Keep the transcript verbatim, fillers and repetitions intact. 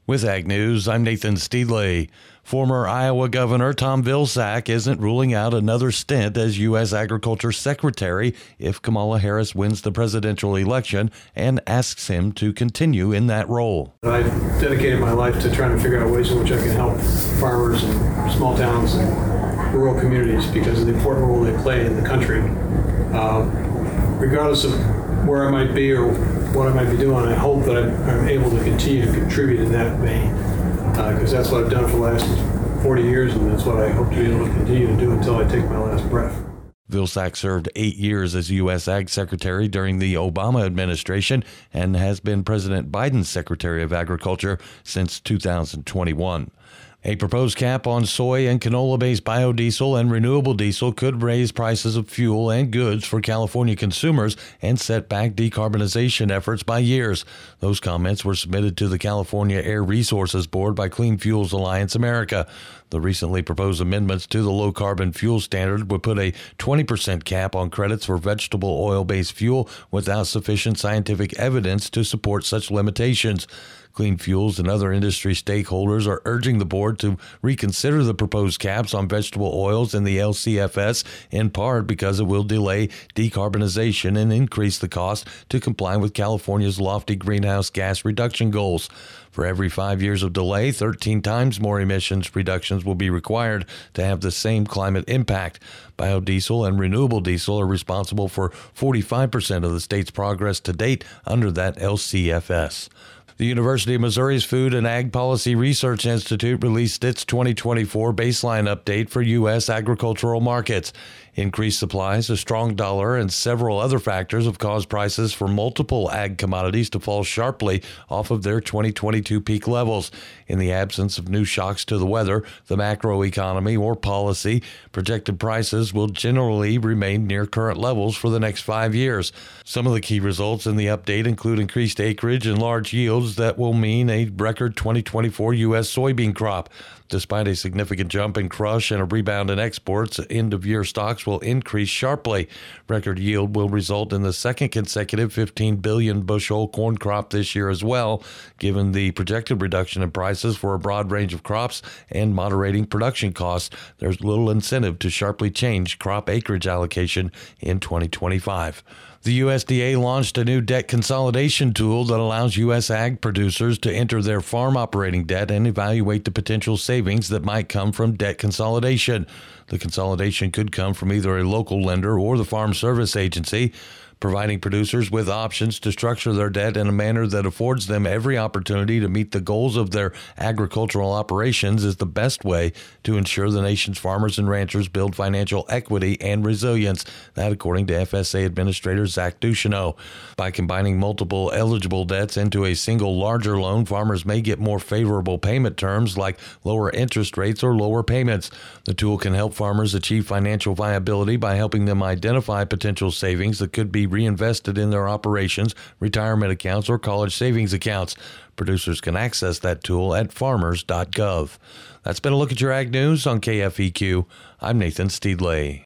With Ag News, I'm Nathan Steedley. Former Iowa Governor Tom Vilsack isn't ruling out another stint as U S Agriculture Secretary if Kamala Harris wins the presidential election and asks him to continue in that role. I've dedicated my life to trying to figure out ways in which I can help farmers and small towns and rural communities because of the important role they play in the country. Uh, regardless of where I might be or what I might be doing, I hope that I'm, I'm able to continue to contribute in that vein, because uh, that's what I've done for the last forty years, and that's what I hope to be able to continue to do until I take my last breath. Vilsack served eight years as U S Ag Secretary during the Obama administration and has been President Biden's Secretary of Agriculture since two thousand twenty-one. A proposed cap on soy and canola-based biodiesel and renewable diesel could raise prices of fuel and goods for California consumers and set back decarbonization efforts by years. Those comments were submitted to the California Air Resources Board by Clean Fuels Alliance America. The recently proposed amendments to the low-carbon fuel standard would put a twenty percent cap on credits for vegetable oil-based fuel without sufficient scientific evidence to support such limitations. Clean Fuels and other industry stakeholders are urging the board to reconsider the proposed caps on vegetable oils in the L C F S, in part because it will delay decarbonization and increase the cost to comply with California's lofty greenhouse gas reduction goals. For every five years of delay, thirteen times more emissions reductions will be required to have the same climate impact. Biodiesel and renewable diesel are responsible for forty-five percent of the state's progress to date under that L C F S. The University of Missouri's Food and Ag Policy Research Institute released its twenty twenty-four baseline update for U S agricultural markets. Increased supplies, a strong dollar, and several other factors have caused prices for multiple ag commodities to fall sharply off of their twenty twenty-two peak levels. In the absence of new shocks to the weather, the macroeconomy, or policy, projected prices will generally remain near current levels for the next five years. Some of the key results in the update include increased acreage and large yields that will mean a record twenty twenty-four U S soybean crop. Despite a significant jump in crush and a rebound in exports, end-of-year stocks will increase sharply. Record yield will result in the second consecutive fifteen billion bushel corn crop this year as well, given the projected reduction in prices for a broad range of crops and moderating production costs. There's little incentive to sharply change crop acreage allocation in twenty twenty-five. The U S D A launched a new debt consolidation tool that allows U S ag producers to enter their farm operating debt and evaluate the potential savings that might come from debt consolidation. The consolidation could come from either a local lender or the Farm Service Agency. Providing producers with options to structure their debt in a manner that affords them every opportunity to meet the goals of their agricultural operations is the best way to ensure the nation's farmers and ranchers build financial equity and resilience. That, according to F S A Administrator Zach Ducheneaux. By combining multiple eligible debts into a single larger loan, farmers may get more favorable payment terms like lower interest rates or lower payments. The tool can help farmers achieve financial viability by helping them identify potential savings that could be reinvested in their operations, retirement accounts, or college savings accounts. Producers can access that tool at farmers dot gov. That's been a look at your Ag News on K F E Q. I'm Nathan Steedley.